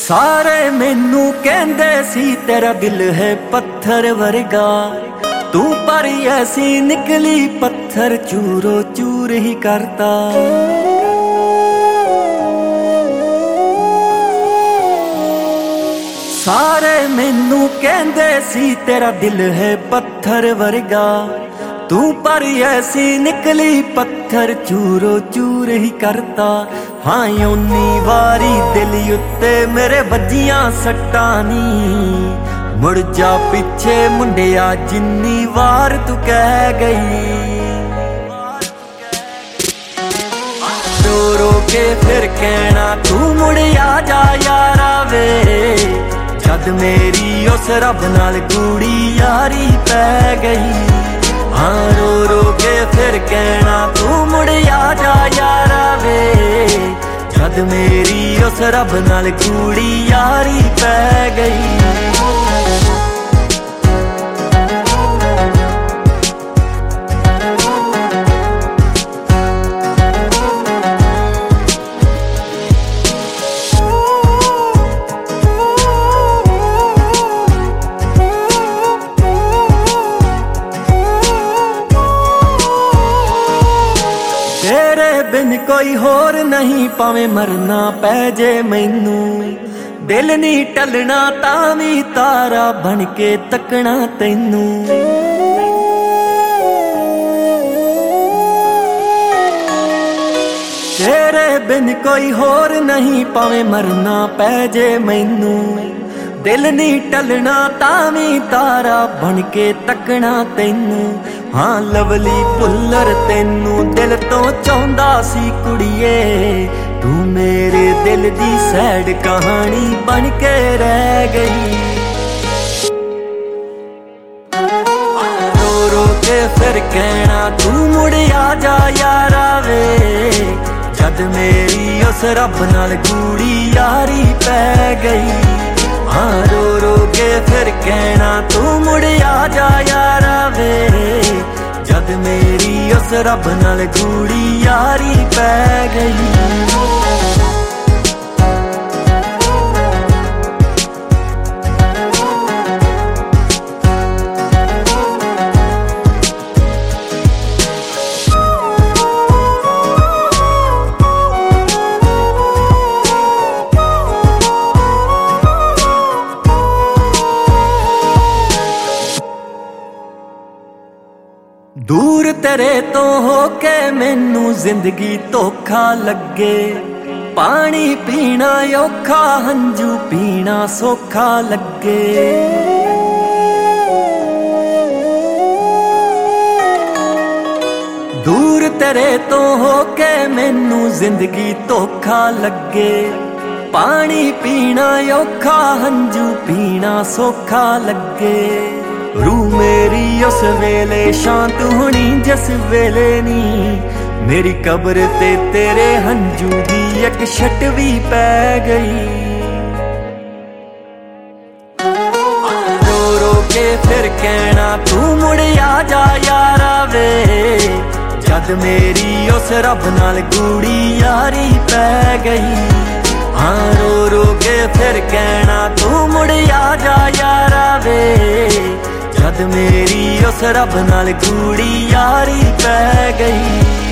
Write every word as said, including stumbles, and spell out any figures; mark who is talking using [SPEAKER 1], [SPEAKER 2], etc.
[SPEAKER 1] सारे मैनू कहंदे सी तेरा दिल है पत्थर वर्गा, तू पर ऐसी निकली पत्थर चूरो चूर ही करता। सारे मैनू कहंदे सी तेरा दिल है पत्थर वर्गा, तू पर ऐसी निकली पत्थर चूरो चूर ही करता। हाँ उन्नी वारी दिल उत्ते मेरे बजियां सट्टां नी, मुड़ जा पिछे मुंडिया जिन्नी वार तू कह गई। रो रो के फिर कहना तू मुड़ आ जा यारा वे, जद मेरी उस रब नाल गूड़ी यारी पै गई। हाँ रो रो के फिर कहना तू मुड़ आ जा यारा वे, जद मेरी उस रब नाल गूड़ी यारी पै गई। तेरे बिन कोई होर नहीं, पावे मरना पै जे मैनू, दिल नी टलना तावी तारा बन के तकना तैनू। तेरे बिन कोई होर नहीं, पावे मरना पै जे मैनू, दिल नी टलना तावी तारा बन के तकना तैनू। हाँ लवली भुल्लर तेनू दिल तो चाहुंदा सी कुड़िए, तू मेरे दिल दी सैड कहानी बन के रह गई। रो रो के फिर कहना तू मुड़ आ जा यारा वे, जद मेरी उस रब नाल गूड़ी यारी पै गई। हाँ रो रो के फिर कहना तू मुड़ आ जा यारा वे, जद मेरी उस रब नाल गूड़ी यारी पै गई। दूर तेरे तो होके मैनू जिंदगी धोखा लगे, पानी पीना औखा हंजू पीना सौखा लगे। दूर तेरे तो होके मैनू जिंदगी धोखा लगे, पानी पीना औखा हंजू पीना सौखा लगे। रूह मेरी उस वेले शांत होनी जिस वेले नी, मेरी कब्र ते तेरे हंजू दी एक छट भी पै गई। रो रो के फिर कहना तू मुड़ आ जा यारा वे, जद मेरी उस रब नाल गूड़ी यारी पै गई। हाँ रो रो के फिर कहना तू मुड़ आ जा यारा वे, जद मेरी उस रब नाल गूड़ी यारी पै गई।